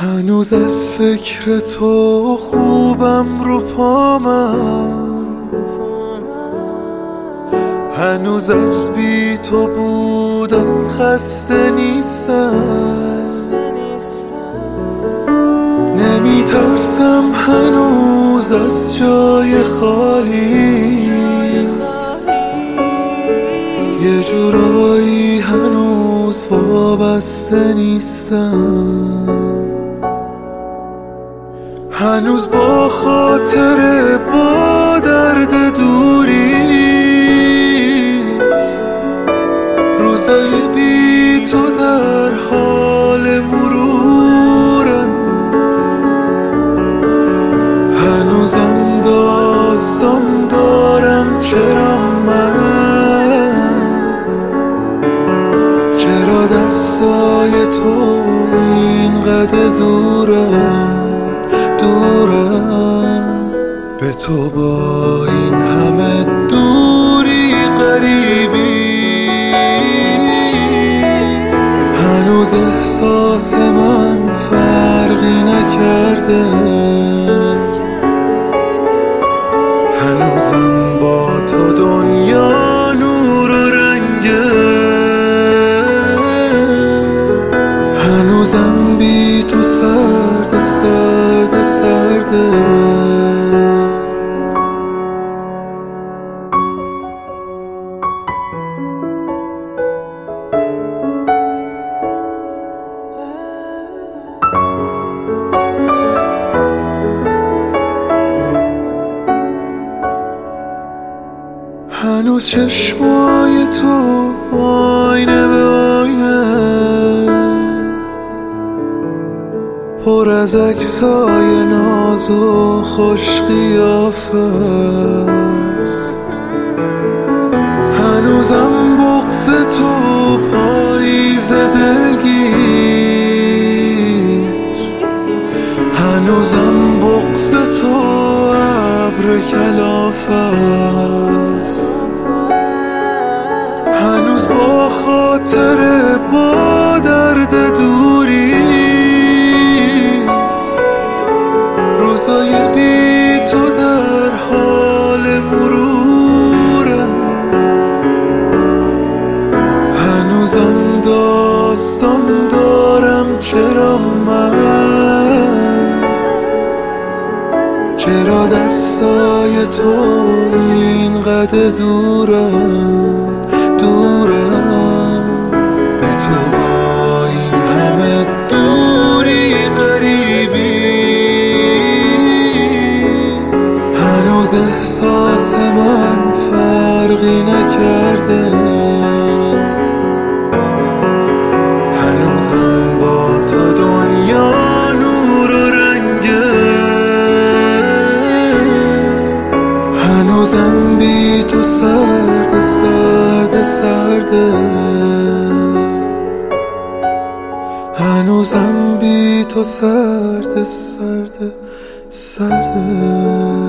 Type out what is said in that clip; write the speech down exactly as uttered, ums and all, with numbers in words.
هنوز از فکر تو خوبم رو پامم، هنوز از بی تو بودن خسته نیستم. نمی ترسم هنوز از جای خالی، یه جورایی هنوز وابسته نیستم. هنوز با خاطر با درد دوریست، روزای بی تو در حال مرورن. هنوزم داستان دارم چرا من، چرا دستای تو اینقدر دورن دورم. به تو با این همه دوری غریبی، هنوز احساس من فرقی نکرده. هنوزم با تو دنیا نور و رنگه، هنوزم بی تو سرد سرد سرده. هنوز چشمای تو آینه به آینه، پر از عکسای ناز و خوش قیافه است. هنوزم بغض تو پاییز دلگیر، هنوزم بغض تو ابر کلافه است. هنوز با خاطر با درد دوریست، روزای بی تو در حال مرورن. هنوزم داستان دارم چرا من، چرا دستای تو اینقدر دورن دورم. به تو با این همه دوری غریبی، هنوز احساس من فرقی نکرده. هنوزم با تو دنیا نور و رنگه، هنوزم بی تو سرد سرد سرده. هنوزم بی تو سرد سرد سرده.